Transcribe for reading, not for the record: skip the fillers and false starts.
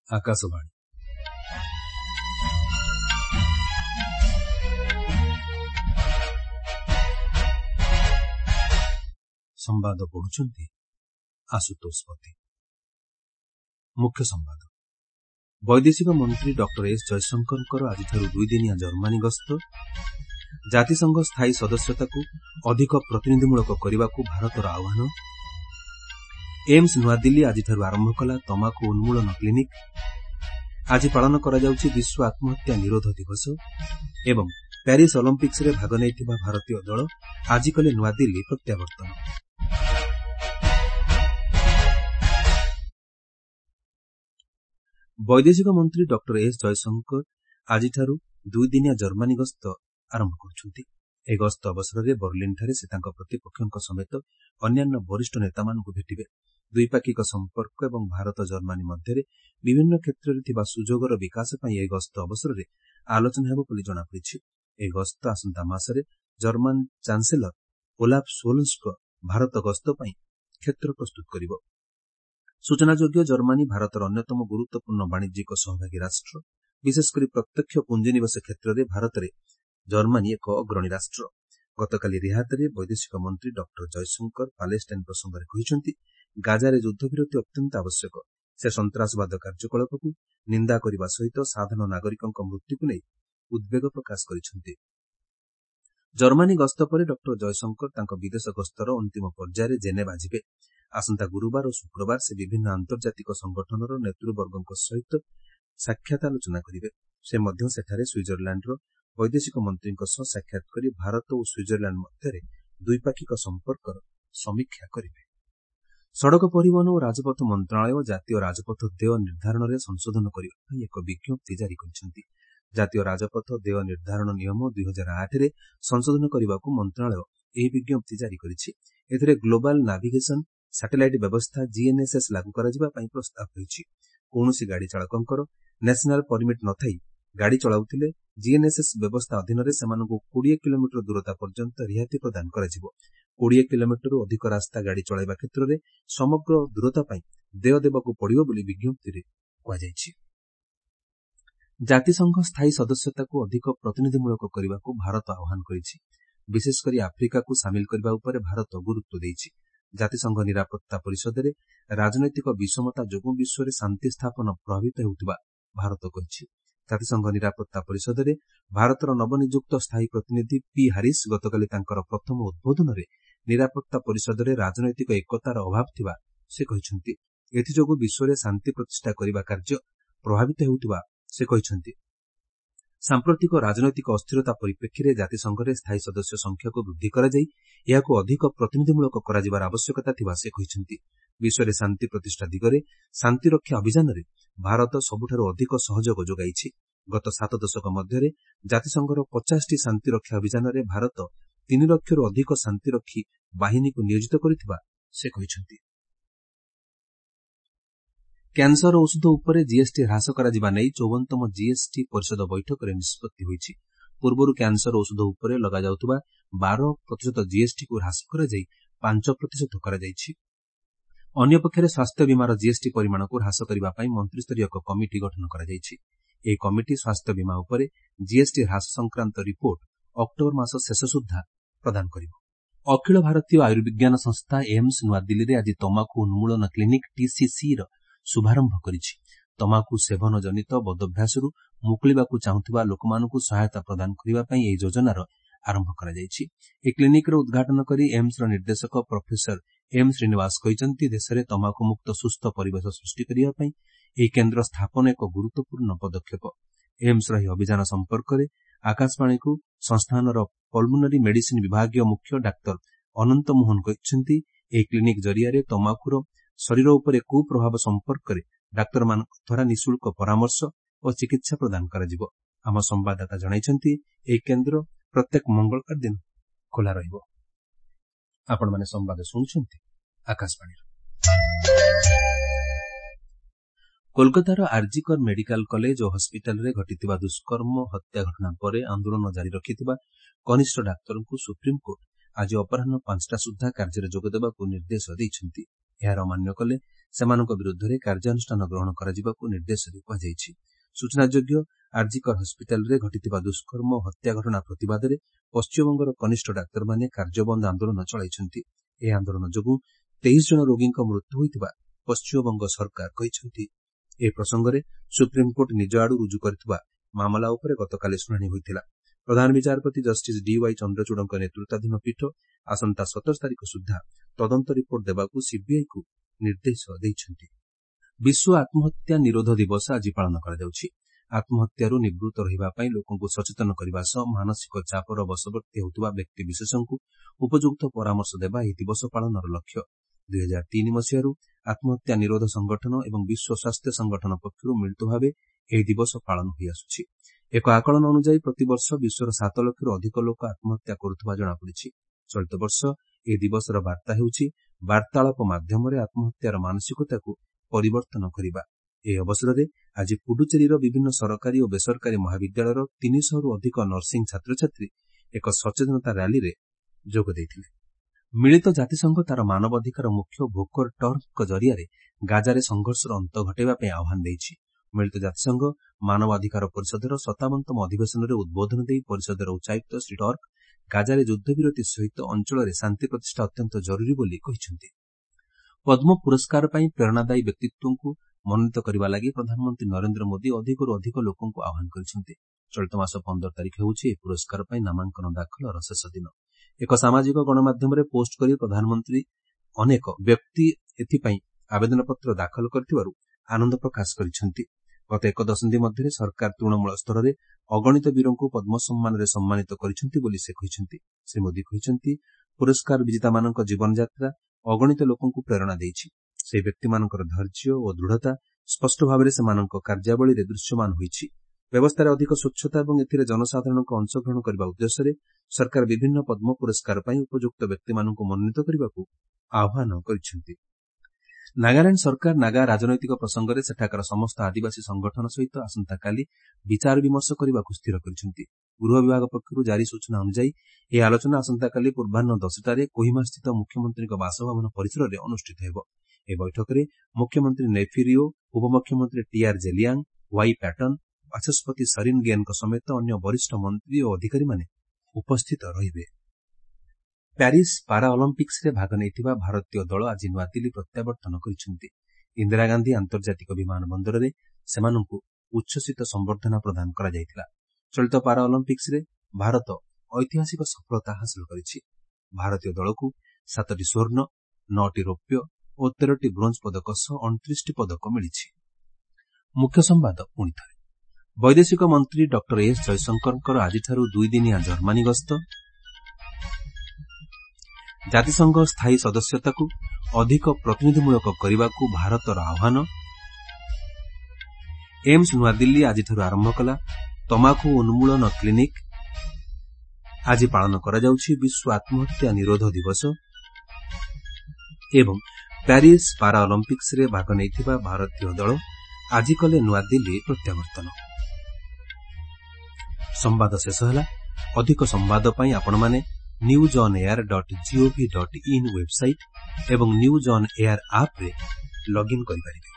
ଆକାଶବାଣୀ ସମ୍ବାଦ ପଢୁଛନ୍ତି ଆଶୁତୋଷ ପତି। ମୁଖ୍ୟ ସମ୍ବାଦ। ବୈଦେଶିକ ମନ୍ତ୍ରୀ ଡକ୍ଟର ଏସ୍ ଜୟଶଙ୍କରଙ୍କର ଆଜିଠାରୁ 2 ଦିନିଆ ଜର୍ମାନୀ ଗସ୍ତ। ଜାତିସଂଘ ସ୍ଥାୟୀ ସଦସ୍ୟତାକୁ ଅଧିକ ପ୍ରତିନିଧିମୂଳକ କରିବାକୁ ଭାରତର ଆହ୍ୱାନ। ଏମ୍ସ ନୂଆଦିଲ୍ଲୀ ଆଜିଠାରୁ ଆରମ୍ଭ କଲା ତମାଖୁ ଉନ୍ମୂଳନ କ୍ଲିନିକ୍। ଆଜି ପାଳନ କରାଯାଉଛି ବିଶ୍ୱ ଆତ୍ମହତ୍ୟା ନିରୋଧ ଦିବସ। ଏବଂ ପ୍ୟାରିସ୍ ଅଲିମ୍ପିକ୍ସରେ ଭାଗ ନେଇଥିବା ଭାରତୀୟ ଦଳ ଆଜି କଲେ ନୂଆଦିଲ୍ଲୀ ପ୍ରତ୍ୟାବର୍ତ୍ତନ। ବୈଦେଶିକ ମନ୍ତ୍ରୀ ଡକ୍ଟର ଏସ୍ ଜୟଶଙ୍କର ଆଜିଠାରୁ 2 ଦିନିଆ ଜର୍ମାନୀ ଗସ୍ତ ଆରମ୍ଭ କରୁଛନ୍ତି। ଏହି ଗସ୍ତ ଅବସରରେ ବର୍ଲିନ୍ଠାରେ ସେ ତାଙ୍କ ପ୍ରତିପକ୍ଷଙ୍କ ସମେତ ଅନ୍ୟାନ୍ୟ ବରିଷ୍ଠ ନେତାମାନଙ୍କୁ ଭେଟିବେ। ଦ୍ୱିପାକ୍ଷିକ ସମ୍ପର୍କ ଏବଂ ଭାରତ ଜର୍ମାନୀ ମଧ୍ୟରେ ବିଭିନ୍ନ କ୍ଷେତ୍ରରେ ଥିବା ସୁଯୋଗର ବିକାଶ ପାଇଁ ଏହି ଗସ୍ତ ଅବସରରେ ଆଲୋଚନା ହେବ ବୋଲି ଜଣାପଡ଼ିଛି। ଏହି ଗସ୍ତ ଆସନ୍ତା ମାସରେ ଜର୍ମାନ ଚାନ୍ସେଲର ଓଲାଫ୍ ସ୍କୋଲ୍ଜଙ୍କ ଭାରତ ଗସ୍ତ ପାଇଁ କ୍ଷେତ୍ର ପ୍ରସ୍ତୁତ କରିବ। ସୂଚନାଯୋଗ୍ୟ ଜର୍ମାନୀ ଭାରତର ଅନ୍ୟତମ ଗୁରୁତ୍ୱପୂର୍ଣ୍ଣ ବାଣିଜ୍ୟିକ ସହଭାଗୀ ରାଷ୍ଟ୍ର। ବିଶେଷକରି ପ୍ରତ୍ୟକ୍ଷ ପୁଞ୍ଜିନିବେଶ କ୍ଷେତ୍ରରେ ଭାରତରେ ଜର୍ମାନୀ ଏକ ଅଗ୍ରଣୀ ରାଷ୍ଟ୍ର। ଗତକାଲି ରିହାଦରେ ବୈଦେଶିକ ମନ୍ତ୍ରୀ ଡକ୍ଟର ଜୟଶଙ୍କର ପାଲେଷ୍ଟାଇନ୍ ପ୍ରସଙ୍ଗରେ କହିଛନ୍ତି, ଗାଜାରେ ଯୁଦ୍ଧବିରତି ଅତ୍ୟନ୍ତ ଆବଶ୍ୟକ। ସେ ସନ୍ତାସବାଦ କାର୍ଯ୍ୟକଳାପକୁ ନିନ୍ଦା କରିବା ସହିତ ସାଧାରଣ ନାଗରିକଙ୍କ ମୃତ୍ୟୁକୁ ନେଇ ଉଦ୍ବେଗ ପ୍ରକାଶ କରିଛନ୍ତି। ଜର୍ମାନୀ ଗସ୍ତ ପରେ ଡକ୍ଟର ଜୟଶଙ୍କର ତାଙ୍କ ବିଦେଶ ଗସ୍ତର ଅନ୍ତିମ ପର୍ଯ୍ୟାୟରେ ଜେନେଭା ଯିବେ। ଆସନ୍ତା ଗୁରୁବାର ଓ ଶୁକ୍ରବାର ସେ ବିଭିନ୍ନ ଆନ୍ତର୍ଜାତିକ ସଂଗଠନର ନେତୃବର୍ଗଙ୍କ ସହିତ ସାକ୍ଷାତ ଆଲୋଚନା କରିବେ। ସେ ମଧ୍ୟ ସେଠାରେ ସୁଇଜରଲ୍ୟାଣ୍ଡର ବୈଦେଶିକ ମନ୍ତ୍ରୀଙ୍କ ସହ ସାକ୍ଷାତ କରି ଭାରତ ଓ ସୁଇଜରଲ୍ୟାଣ୍ଡ ମଧ୍ୟରେ ଦ୍ୱିପାକ୍ଷିକ ସମ୍ପର୍କର ସମୀକ୍ଷା କରିବେ। ସଡ଼କ ପରିବହନ ଓ ରାଜପଥ ମନ୍ତ୍ରଣାଳୟ ଜାତୀୟ ରାଜପଥ ଦେୟ ନିର୍ଦ୍ଧାରଣରେ ସଂଶୋଧନ କରିବା ପାଇଁ ଏକ ବିଜ୍ଞପ୍ତି ଜାରି କରିଛନ୍ତି। ଜାତୀୟ ରାଜପଥ ଦେୟ ନିର୍ଦ୍ଧାରଣ ନିୟମ 2008ରେ ସଂଶୋଧନ କରିବାକୁ ମନ୍ତ୍ରଣାଳୟ ଏହି ବିଜ୍ଞପ୍ତି ଜାରି କରିଛି। ଏଥିରେ ଗ୍ଲୋବାଲ ନାଭିଗେସନ ସାଟେଲାଇଟ୍ ବ୍ୟବସ୍ଥା GNSS ଲାଗୁ କରାଯିବା ପାଇଁ ପ୍ରସ୍ତାବ ରହିଛି। କୌଣସି ଗାଡ଼ି ଚାଳକଙ୍କର ନ୍ୟାସନାଲ ପରମିଟ୍ ନଥାଇ ଗାଡ଼ି ଚଳାଉଥିଲେ GNSS ବ୍ୟବସ୍ଥା ଅଧୀନରେ ସେମାନଙ୍କୁ 20 କିଲୋମିଟର ଦୂରତା ପର୍ଯ୍ୟନ୍ତ ରିହାତି ପ୍ରଦାନ କରାଯିବ। 20 କିଲୋମିଟରରୁ ଅଧିକ ରାସ୍ତା ଗାଡ଼ି ଚଳାଇବା କ୍ଷେତ୍ରରେ ସମଗ୍ର ଦୂରତା ପାଇଁ ଦେୟ ଦେବାକୁ ପଡ଼ିବ ବୋଲି ବିଜ୍ଞପ୍ତିରେ କୁହାଯାଇଛି। ଜାତିସଂଘ ସ୍ଥାୟୀ ସଦସ୍ୟତାକୁ ଅଧିକ ପ୍ରତିନିଧିମୂଳକ କରିବାକୁ ଭାରତ ଆହ୍ୱାନ କରିଛି। ବିଶେଷକରି ଆଫ୍ରିକାକୁ ସାମିଲ କରିବା ଉପରେ ଭାରତ ଗୁରୁତ୍ୱ ଦେଇଛି। ଜାତିସଂଘ ନିରାପତ୍ତା ପରିଷଦରେ ରାଜନୈତିକ ବିଷମତା ଯୋଗୁଁ ବିଶ୍ୱରେ ଶାନ୍ତି ସ୍ଥାପନ ପ୍ରଭାବିତ ହେଉଥିବା ଭାରତ କହିଛି। ଜାତିସଂଘ ନିରାପତ୍ତା ପରିଷଦରେ ଭାରତର ନବନିଯୁକ୍ତ ସ୍ଥାୟୀ ପ୍ରତିନିଧି ପି ହାରିସ୍ ଗତକାଲି ତାଙ୍କର ପ୍ରଥମ ଉଦ୍ବୋଧନରେ ନିରାପତ୍ତା ପରିଷଦରେ ରାଜନୈତିକ ଏକତାର ଅଭାବ ଥିବା ସେ କହିଛନ୍ତି। ଏଥିଯୋଗୁଁ ବିଶ୍ୱରେ ଶାନ୍ତି ପ୍ରତିଷ୍ଠା କରିବା କାର୍ଯ୍ୟ ପ୍ରଭାବିତ ହେଉଥିବା ସେ କହିଛନ୍ତି। ସାମ୍ପ୍ରତିକ ରାଜନୈତିକ ଅସ୍ଥିରତା ପରିପ୍ରେକ୍ଷୀରେ ଜାତିସଂଘରେ ସ୍ଥାୟୀ ସଦସ୍ୟ ସଂଖ୍ୟାକୁ ବୃଦ୍ଧି କରାଯାଇ ଏହାକୁ ଅଧିକ ପ୍ରତିନିଧିମୂଳକ କରାଯିବାର ଆବଶ୍ୟକତା ଥିବା ସେ କହିଛନ୍ତି। ବିଶ୍ୱରେ ଶାନ୍ତି ପ୍ରତିଷ୍ଠା ଦିଗରେ ଶାନ୍ତିରକ୍ଷା ଅଭିଯାନରେ ଭାରତ ସବୁଠାରୁ ଅଧିକ ସହଯୋଗ ଯୋଗାଇଛି। ଗତ 7 ଦଶକ ମଧ୍ୟରେ ଜାତିସଂଘର 50ଟି ଶାନ୍ତିରକ୍ଷା ଅଭିଯାନରେ ଭାରତ 3 ଲକ୍ଷରୁ ଅଧିକ ଶାନ୍ତିରକ୍ଷୀ ବାହିନୀକୁ ନିୟୋଜିତ କରିଥିବା ସେ କହିଛନ୍ତି। କ୍ୟାନ୍ସର ଔଷଧ ଉପରେ GST ହ୍ରାସ କରାଯିବା ନେଇ 54ତମ GST ପରିଷଦ ବୈଠକରେ ନିଷ୍ପତ୍ତି ହୋଇଛି। ପୂର୍ବରୁ କ୍ୟାନ୍ସର ଔଷଧ ଉପରେ ଲଗାଯାଉଥିବା 12% GSTକୁ ହ୍ରାସ କରାଯାଇ 5% କରାଯାଇଛି। ଅନ୍ୟପକ୍ଷରେ ସ୍ୱାସ୍ଥ୍ୟ ବୀମାର GST ପରିମାଣକୁ ହ୍ରାସ କରିବା ପାଇଁ ମନ୍ତ୍ରୀସ୍ତରୀୟ ଏକ କମିଟି ଗଠନ କରାଯାଇଛି। ଏହି କମିଟି ସ୍ୱାସ୍ଥ୍ୟ ବୀମା ଉପରେ GST ହ୍ରାସ ସଂକ୍ରାନ୍ତ ରିପୋର୍ଟ ଅକ୍ଟୋବର ମାସ ଶେଷ ସୁଦ୍ଧା ପ୍ରଦାନ କରିବ। ଅଖିଳ ଭାରତୀୟ ଆୟୁର୍ବିଜ୍ଞାନ ସଂସ୍ଥା ଏମ୍ସ ନୂଆଦିଲ୍ଲୀରେ ଆଜି ତମାଖୁ ଉନ୍ମୂଳନ କ୍ଲିନିକ୍ TCCର ଶୁଭାରମ୍ଭ କରିଛି। ତମାଖୁ ସେବନ ଜନିତ ବଦଭ୍ୟାସରୁ ମୁକୁଳିବାକୁ ଚାହୁଁଥିବା ଲୋକମାନଙ୍କୁ ସହାୟତା ପ୍ରଦାନ କରିବା ପାଇଁ ଏହି ଯୋଜନାର ଆରମ୍ଭ କରାଯାଇଛି। ଏହି କ୍ଲିନିକ୍ର ଉଦ୍ଘାଟନ କରି ଏମ୍ସର ନିର୍ଦ୍ଦେଶକ ପ୍ରଫେସର ଏମ୍ ଶ୍ରୀନିବାସ କହିଛନ୍ତି, ଦେଶରେ ତମାଖୁମୁକ୍ତ ସୁସ୍ଥ ପରିବେଶ ସୃଷ୍ଟି କରିବା ପାଇଁ ଏହି କେନ୍ଦ୍ର ସ୍ଥାପନ ଏକ ଗୁରୁତ୍ୱପୂର୍ଣ୍ଣ ପଦକ୍ଷେପ। ଏମ୍ସର ଏହି ଅଭିଯାନ ସମ୍ପର୍କରେ ଆକାଶବାଣୀକୁ ସଂସ୍ଥାନର ପଲ୍ମୋନାରୀ ମେଡିସିନ୍ ବିଭାଗୀୟ ମୁଖ୍ୟ ଡାକ୍ତର ଅନନ୍ତ ମୋହନ କହିଛନ୍ତି, ଏହି କ୍ଲିନିକ୍ ଜରିଆରେ ତମାଖୁର ଶରୀର ଉପରେ କୁପ୍ରଭାବ ସମ୍ପର୍କରେ ଡାକ୍ତରମାନଙ୍କ ଦ୍ୱାରା ନିଃଶୁଳ୍କ ପରାମର୍ଶ ଓ ଚିକିତ୍ସା ପ୍ରଦାନ କରାଯିବ। ଆମ ସମ୍ବାଦଦାତା ଜଣାଇଛନ୍ତି, ଏହି କେନ୍ଦ୍ର ପ୍ରତ୍ୟେକ ମଙ୍ଗଳବାର ଦିନ ଖୋଲା ରହିବ। ଆପଣମାନେ ସମ୍ବାଦ ଶୁଣୁଛନ୍ତି ଆକାଶବାଣୀର। କୋଲକାତାର ଆର୍ଜିକର ମେଡିକାଲ କଲେଜ ଓ ହସ୍ପିଟାଲରେ ଘଟିଥିବା ଦୁଷ୍କର୍ମ ହତ୍ୟା ଘଟଣା ପରେ ଆନ୍ଦୋଳନ ଜାରି ରଖିଥିବା କନିଷ୍ଠ ଡାକ୍ତରଙ୍କୁ ସୁପ୍ରିମକୋର୍ଟ ଆଜି ଅପରାହ୍ନ 5ଟା ସୁଦ୍ଧା କାର୍ଯ୍ୟରେ ଯୋଗଦେବାକୁ ନିର୍ଦ୍ଦେଶ ଦେଇଛନ୍ତି। ଏହାର ଅମାନ୍ୟ କଲେ ସେମାନଙ୍କ ବିରୁଦ୍ଧରେ କାର୍ଯ୍ୟାନୁଷ୍ଠାନ ଗ୍ରହଣ କରାଯିବାକୁ ନିର୍ଦ୍ଦେଶରେ କୁହାଯାଇଛି। ସୂଚନାଯୋଗ୍ୟ, ଆର୍ଜିକର ହସ୍ପିଟାଲରେ ଘଟିଥିବା ଦୁଷ୍କର୍ମ ଓ ହତ୍ୟା ଘଟଣା ପ୍ରତିବାଦରେ ପଶ୍ଚିମବଙ୍ଗର କନିଷ୍ଠ ଡାକ୍ତରମାନେ କାର୍ଯ୍ୟବନ୍ଦ ଆନ୍ଦୋଳନ ଚଳାଇଛନ୍ତି। ଏହି ଆନ୍ଦୋଳନ ଯୋଗୁଁ 23 ଜଣ ରୋଗୀଙ୍କ ମୃତ୍ୟୁ ହୋଇଥିବା ପଶ୍ଚିମବଙ୍ଗ ସରକାର କହିଛନ୍ତି। ଏ ପ୍ରସଙ୍ଗରେ ସୁପ୍ରିମକୋର୍ଟ ନିଜ ଆଡୁ ରୁଜୁ କରିଥିବା ମାମଲା ଉପରେ ଗତକାଲି ଶୁଣାଣି ହୋଇଥିଲା। ପ୍ରଧାନ ବିଚାରପତି ଜଷ୍ଟିସ୍ ଡିୱାଇ ଚନ୍ଦ୍ରଚୂଡଙ୍କ ନେତୃତ୍ୱାଧୀନ ପୀଠ ଆସନ୍ତା 17 ତାରିଖ ସୁଦ୍ଧା ତଦନ୍ତ ରିପୋର୍ଟ ଦେବାକୁ ସିବିଆଇକୁ ନିର୍ଦ୍ଦେଶ ଦେଇଛନ୍ତି। ବିଶ୍ୱ ଆତ୍ମହତ୍ୟା ନିରୋଧ ଦିବସ ଆଜି ପାଳନ କରାଯାଉଛି। ଆତ୍ମହତ୍ୟାରୁ ନିବୃତ୍ତ ରହିବା ପାଇଁ ଲୋକଙ୍କୁ ସଚେତନ କରିବା ସହ ମାନସିକ ଚାପର ବଶବର୍ତ୍ତୀ ହେଉଥିବା ବ୍ୟକ୍ତିବିଶେଷଙ୍କୁ ଉପଯୁକ୍ତ ପରାମର୍ଶ ଦେବା ଏହି ଦିବସ ପାଳନର ଲକ୍ଷ୍ୟ। 2003 ମସିହାରୁ ଆତ୍ମହତ୍ୟା ନିରୋଧ ସଂଗଠନ ଏବଂ ବିଶ୍ୱ ସ୍ୱାସ୍ଥ୍ୟ ସଂଗଠନ ପକ୍ଷରୁ ମିଳିତ ଭାବେ ଏହି ଦିବସ ପାଳନ ହୋଇଆସୁଛି। ଏକ ଆକଳନ ଅନୁଯାୟୀ ପ୍ରତିବର୍ଷ ବିଶ୍ୱର 7 ଲକ୍ଷରୁ ଅଧିକ ଲୋକ ଆତ୍ମହତ୍ୟା କରୁଥିବା ଜଣାପଡ଼ିଛି। ଚଳିତ ବର୍ଷ ଏହି ଦିବସର ବାର୍ତ୍ତା ହେଉଛି ବାର୍ତ୍ତାଳାପ ମାଧ୍ୟମରେ ଆତ୍ମହତ୍ୟାର ମାନସିକତାକୁ ପରିବର୍ତ୍ତନ କରିବା। ଏହି ଅବସରରେ ଆଜି ପୁଡୁଚେରୀର ବିଭିନ୍ନ ସରକାରୀ ଓ ବେସରକାରୀ ମହାବିଦ୍ୟାଳୟର 300ରୁ ଅଧିକ ନର୍ସିଂ ଛାତ୍ରଛାତ୍ରୀ ଏକ ସଚେତନତା ର୍ୟାଲିରେ ଯୋଗ ଦେଇଥିଲେ। ମିଳିତ ଜାତିସଂଘ ତାର ମାନବାଧିକାର ମୁଖ୍ୟ ଭୋକର ଟର୍କଙ୍କ ଜରିଆରେ ଗାଜାରେ ସଂଘର୍ଷର ଅନ୍ତ ଘଟାଇବା ପାଇଁ ଆହ୍ୱାନ ଦେଇଛି। ମିଳିତ ଜାତିସଂଘ ମାନବାଧିକାର ପରିଷଦର 57ତମ ଅଧିବେଶନରେ ଉଦ୍ବୋଧନ ଦେଇ ପରିଷଦର ଉଚ୍ଚାୟୁକ୍ତ ଶ୍ରୀ ଟର୍କ ଗାଜାରେ ଯୁଦ୍ଧବିରତି ସହିତ ଅଞ୍ଚଳରେ ଶାନ୍ତି ପ୍ରତିଷ୍ଠା ଅତ୍ୟନ୍ତ ଜରୁରୀ ବୋଲି କହିଛନ୍ତି। ପଦ୍ମ ପୁରସ୍କାର ପାଇଁ ପ୍ରେରଣାଦାୟୀ ବ୍ୟକ୍ତିତ୍ୱଙ୍କୁ ମନୋନୀତ କରିବା ଲାଗି ପ୍ରଧାନମନ୍ତ୍ରୀ ନରେନ୍ଦ୍ର ମୋଦି ଅଧିକରୁ ଅଧିକ ଲୋକଙ୍କୁ ଆହ୍ୱାନ କରିଛନ୍ତି। ଚଳିତ ମାସ 15 ତାରିଖ ହେଉଛି ଏହି ପୁରସ୍କାର ପାଇଁ ନାମାଙ୍କନ ଦାଖଲର ଶେଷ ଦିନ। ଏକ ସାମାଜିକ ଗଣମାଧ୍ୟମରେ ପୋଷ୍ଟ କରି ପ୍ରଧାନମନ୍ତ୍ରୀ ଅନେକ ବ୍ୟକ୍ତି ଏଥିପାଇଁ ଆବେଦନପତ୍ର ଦାଖଲ କରିଥିବାରୁ ଆନନ୍ଦ ପ୍ରକାଶ କରିଛନ୍ତି। ଗତ ଏକ ଦଶନ୍ଧି ମଧ୍ୟରେ ସରକାର ତୃଣମୂଳ ସ୍ତରରେ ଅଗଣିତ ବୀରଙ୍କୁ ପଦ୍ମ ସମ୍ମାନରେ ସମ୍ମାନିତ କରିଛନ୍ତି ବୋଲି ସେ କହିଛନ୍ତି। ଶ୍ରୀ ମୋଦି କହିଛନ୍ତି, ପୁରସ୍କାର ବିଜେତାମାନଙ୍କ ଜୀବନଯାତ୍ରା ଅଗଣିତ ଲୋକଙ୍କୁ ପ୍ରେରଣା ଦେଇଛି। ସେହି ବ୍ୟକ୍ତିମାନଙ୍କର ଧୈର୍ଯ୍ୟ ଓ ଦୃଢ଼ତା ସ୍ପଷ୍ଟ ଭାବରେ ସେମାନଙ୍କ କାର୍ଯ୍ୟାବଳୀରେ ଦୃଶ୍ୟମାନ ହୋଇଛି। ବ୍ୟବସ୍ଥାରେ ଅଧିକ ସ୍ୱଚ୍ଛତା ଏବଂ ଏଥିରେ ଜନସାଧାରଣଙ୍କ ଅଂଶଗ୍ରହଣ କରିବା ଉଦ୍ଦେଶ୍ୟରେ ସରକାର ବିଭିନ୍ନ ପଦ୍ମ ପୁରସ୍କାର ପାଇଁ ଉପଯୁକ୍ତ ବ୍ୟକ୍ତିମାନଙ୍କୁ ମନୋନୀତ କରିବାକୁ ଆହ୍ୱାନ କରିଛନ୍ତି। ନାଗାଲାଣ୍ଡ ସରକାର ନାଗା ରାଜନୈତିକ ପ୍ରସଙ୍ଗରେ ସେଠାକାର ସମସ୍ତ ଆଦିବାସୀ ସଂଗଠନ ସହିତ ଆସନ୍ତାକାଲି ବିଚାର ବିମର୍ଶ କରିବାକୁ ସ୍ଥିର କରିଛନ୍ତି। ଗୃହ ବିଭାଗ ପକ୍ଷରୁ ଜାରି ସୂଚନା ଅନୁଯାୟୀ ଏହି ଆଲୋଚନା ଆସନ୍ତାକାଲି ପୂର୍ବାହ୍ନ 10ଟାରେ କୋହିମାସ୍ଥିତ ମୁଖ୍ୟମନ୍ତ୍ରୀଙ୍କ ବାସଭବନ ପରିସରରେ ଅନୁଷ୍ଠିତ ହେବ। ଏହି ବୈଠକରେ ମୁଖ୍ୟମନ୍ତ୍ରୀ ନେଫିରିଓ, ଉପମୁଖ୍ୟମନ୍ତ୍ରୀ ଟିଆର୍ ଜେଲିଆଙ୍ଗ, ୱାଇ ପ୍ୟାଟନ, ବାଚସ୍ପତି ସରିନ୍ ଗେନ୍ଙ୍କ ସମେତ ଅନ୍ୟ ବରିଷ୍ଠ ମନ୍ତ୍ରୀ ଓ ଅଧିକାରୀମାନେ ଉପସ୍ଥିତ ରହିବେ। ପ୍ୟାରିସ୍ ପାରା ଅଲିମ୍ପିକ୍ସରେ ଭାଗ ନେଇଥିବା ଭାରତୀୟ ଦଳ ଆଜି ନୂଆଦିଲ୍ଲୀ ପ୍ରତ୍ୟାବର୍ତ୍ତନ କରିଛନ୍ତି। ଇନ୍ଦିରା ଗାନ୍ଧୀ ଆନ୍ତର୍ଜାତିକ ବିମାନ ବନ୍ଦରରେ ସେମାନଙ୍କୁ ଉଚ୍ଛ୍ୱସିତ ସମ୍ବର୍ଦ୍ଧନା ପ୍ରଦାନ କରାଯାଇଥିଲା। ଚଳିତ ପାରା ଅଲିମ୍ପିକ୍ସରେ ଭାରତ ଐତିହାସିକ ସଫଳତା ହାସଲ କରିଛି। ଭାରତୀୟ ଦଳକୁ 7ଟି ସ୍ୱର୍ଣ୍ଣ, 9ଟି ରୌପ୍ୟ ଓ 13ଟି ବ୍ରୋଞ୍ଜ ପଦକ ସହ 29ଟି ପଦକ ମିଳିଛି। ମୁଖ୍ୟ ସମ୍ବାଦ ପୁଣିଥରେ। ବୈଦେଶିକ ମନ୍ତ୍ରୀ ଡକ୍ଟର ଏସ୍ ଜୟଶଙ୍କରଙ୍କର ଆଜିଠାରୁ 2 ଦିନିଆ ଜର୍ମାନୀ ଗସ୍ତ। ଜାତିସଂଘ ସ୍ଥାୟୀ ସଦସ୍ୟତାକୁ ଅଧିକ ପ୍ରତିନିଧିମୂଳକ କରିବାକୁ ଭାରତର ଆହ୍ୱାନ। ଏମ୍ସ ନୂଆଦିଲ୍ଲୀ ଆଜିଠାରୁ ଆରମ୍ଭ କଲା ତମାଖୁ ଉନ୍ମୂଳନ କ୍ଲିନିକ୍। ଆଜି ପାଳନ କରାଯାଉଛି ବିଶ୍ୱ ଆତ୍ମହତ୍ୟା ନିରୋଧ ଦିବସ ଏବଂ ପ୍ୟାରିସ୍ ପାରା ଅଲିମ୍ପିକ୍ସରେ ଭାଗ ନେଇଥିବା ଭାରତୀୟ ଦଳ ଆଜି କଲେ ନୂଆଦିଲ୍ଲୀ ପ୍ରତ୍ୟାବର୍ତ୍ତନ। ସମ୍ବାଦ ଶେଷ ହେଲା। ଅଧିକ ସମ୍ବାଦ ପାଇଁ ଆପଣମାନେ newsonair.gov.in ୱେବସାଇଟ୍ ଏବଂ ନ୍ୟୁଜ୍ ଅନ୍ ଏୟାର ଆପ୍ରେ ଲଗ୍ଇନ୍ କରିପାରିବେ।